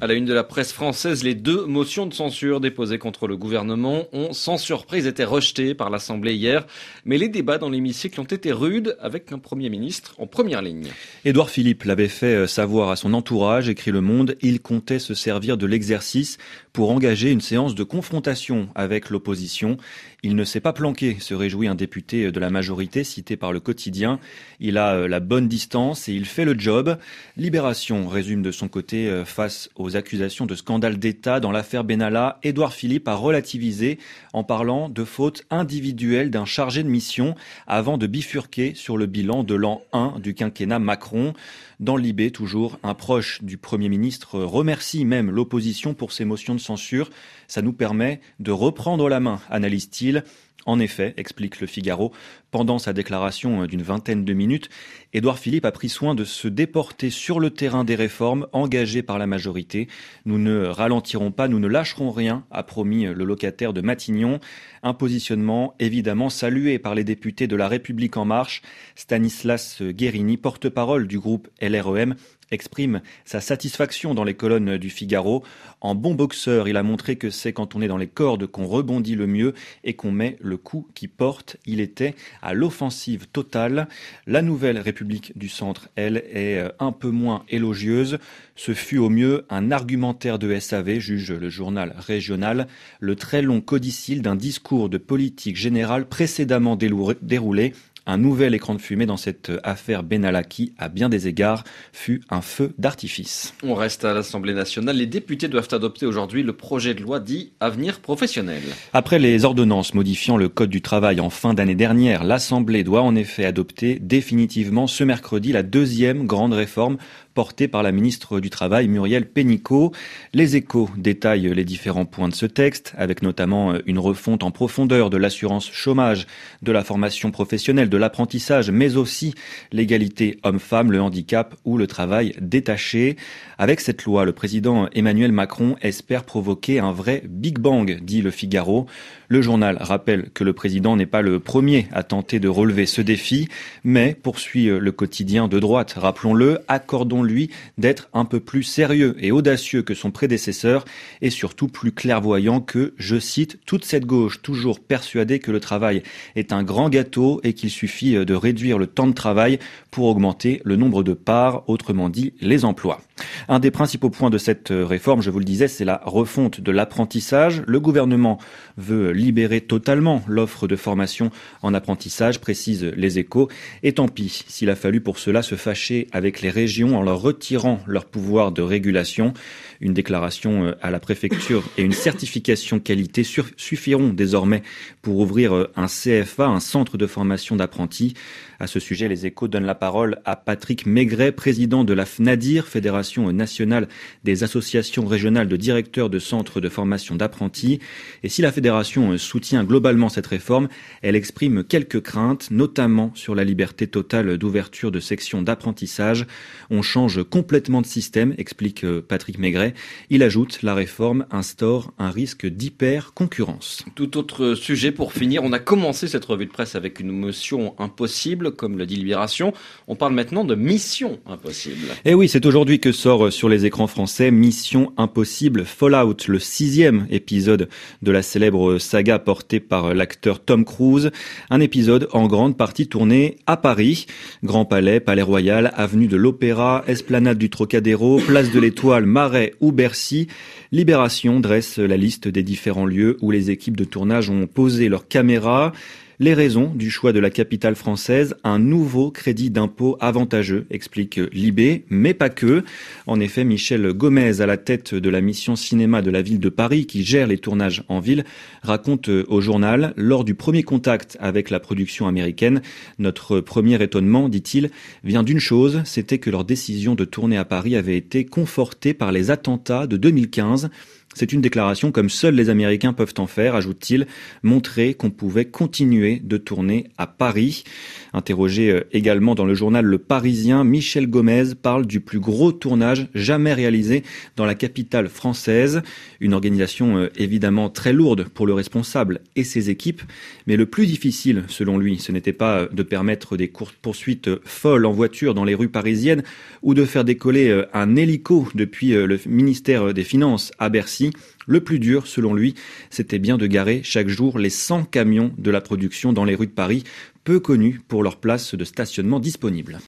À la une de la presse française, les 2 motions de censure déposées contre le gouvernement ont sans surprise été rejetées par l'Assemblée hier. Mais les débats dans l'hémicycle ont été rudes avec un Premier ministre en première ligne. Édouard Philippe l'avait fait savoir à son entourage, écrit Le Monde. Il comptait se servir de l'exercice pour engager une séance de confrontation avec l'opposition. Il ne s'est pas planqué, se réjouit un député de la majorité cité par Le Quotidien. Il a la bonne distance et il fait le job. Libération résume de son côté face aux accusations de scandale d'État dans l'affaire Benalla. Édouard Philippe a relativisé en parlant de faute individuelle d'un chargé de mission avant de bifurquer sur le bilan de l'an 1 du quinquennat Macron. Dans l'IB, toujours, un proche du Premier ministre remercie même l'opposition pour ses motions de censure. Ça nous permet de reprendre la main, analyse-t-il. En effet, explique Le Figaro, pendant sa déclaration d'une vingtaine de minutes, Édouard Philippe a pris soin de se déporter sur le terrain des réformes engagées par la majorité. Nous ne ralentirons pas, nous ne lâcherons rien, a promis le locataire de Matignon. Un positionnement évidemment salué par les députés de La République En Marche. Stanislas Guerini, porte-parole du groupe LREM, exprime sa satisfaction dans les colonnes du Figaro. En bon boxeur, il a montré que c'est quand on est dans les cordes qu'on rebondit le mieux et qu'on met le coup qui porte. Il était à l'offensive totale. La nouvelle République du Centre, elle, est un peu moins élogieuse. Ce fut au mieux un argumentaire de SAV, juge le journal régional, le très long codicille d'un discours de politique générale précédemment déroulé. Un nouvel écran de fumée dans cette affaire Benalla qui, à bien des égards, fut un feu d'artifice. On reste à l'Assemblée nationale. Les députés doivent adopter aujourd'hui le projet de loi dit Avenir professionnel. Après les ordonnances modifiant le Code du travail en fin d'année dernière, l'Assemblée doit en effet adopter définitivement ce mercredi la 2e grande réforme portée par la ministre du Travail, Muriel Pénicaud. Les Échos détaillent les différents points de ce texte, avec notamment une refonte en profondeur de l'assurance chômage, de la formation professionnelle, de l'apprentissage, mais aussi l'égalité homme-femme, le handicap ou le travail détaché. Avec cette loi, le président Emmanuel Macron espère provoquer un vrai Big Bang, dit Le Figaro. Le journal rappelle que le président n'est pas le premier à tenter de relever ce défi, mais poursuit le quotidien de droite. Rappelons-le, accordons-lui d'être un peu plus sérieux et audacieux que son prédécesseur et surtout plus clairvoyant que, je cite, toute cette gauche toujours persuadée que le travail est un grand gâteau et qu'il suffit de réduire le temps de travail pour augmenter le nombre de parts, autrement dit les emplois. Un des principaux points de cette réforme, je vous le disais, c'est la refonte de l'apprentissage. Le gouvernement veut libérer totalement l'offre de formation en apprentissage, précisent Les Échos. Et tant pis s'il a fallu pour cela se fâcher avec les régions en leur retirant leur pouvoir de régulation. Une déclaration à la préfecture et une certification qualité suffiront désormais pour ouvrir un CFA, un centre de formation d'apprentis. À ce sujet, Les Échos donnent la parole à Patrick Maigret, président de la FNADIR, Fédération nationale des associations régionales de directeurs de centres de formation d'apprentis. Et si la fédération soutient globalement cette réforme, elle exprime quelques craintes, notamment sur la liberté totale d'ouverture de sections d'apprentissage. On change complètement de système, explique Patrick Maigret. Il ajoute, la réforme instaure un risque d'hyper-concurrence. Tout autre sujet pour finir, on a commencé cette revue de presse avec une motion impossible, comme le dit Libération. On parle maintenant de mission impossible. Et oui, c'est aujourd'hui que sort sur les écrans français Mission Impossible Fallout, le 6e épisode de la célèbre saga portée par l'acteur Tom Cruise. Un épisode en grande partie tourné à Paris. Grand Palais, Palais Royal, avenue de l'Opéra, esplanade du Trocadéro, place de l'Étoile, Marais ou Bercy. Libération dresse la liste des différents lieux où les équipes de tournage ont posé leurs caméras. Les raisons du choix de la capitale française, un nouveau crédit d'impôt avantageux, explique Libé, mais pas que. En effet, Michel Gomez, à la tête de la mission cinéma de la ville de Paris, qui gère les tournages en ville, raconte au journal, lors du premier contact avec la production américaine, notre premier étonnement, dit-il, vient d'une chose, c'était que leur décision de tourner à Paris avait été confortée par les attentats de 2015. C'est une déclaration comme seuls les Américains peuvent en faire, ajoute-t-il, montrer qu'on pouvait continuer demandé de tourner à Paris. Interrogé également dans le journal Le Parisien, Michel Gomez parle du plus gros tournage jamais réalisé dans la capitale française. Une organisation évidemment très lourde pour le responsable et ses équipes, mais le plus difficile, selon lui, ce n'était pas de permettre des courses-poursuites folles en voiture dans les rues parisiennes ou de faire décoller un hélico depuis le ministère des Finances à Bercy. Le plus dur, selon lui, c'était bien de garer chaque jour les 100 camions de la production dans les rues de Paris, peu connus pour leur place de stationnement disponible.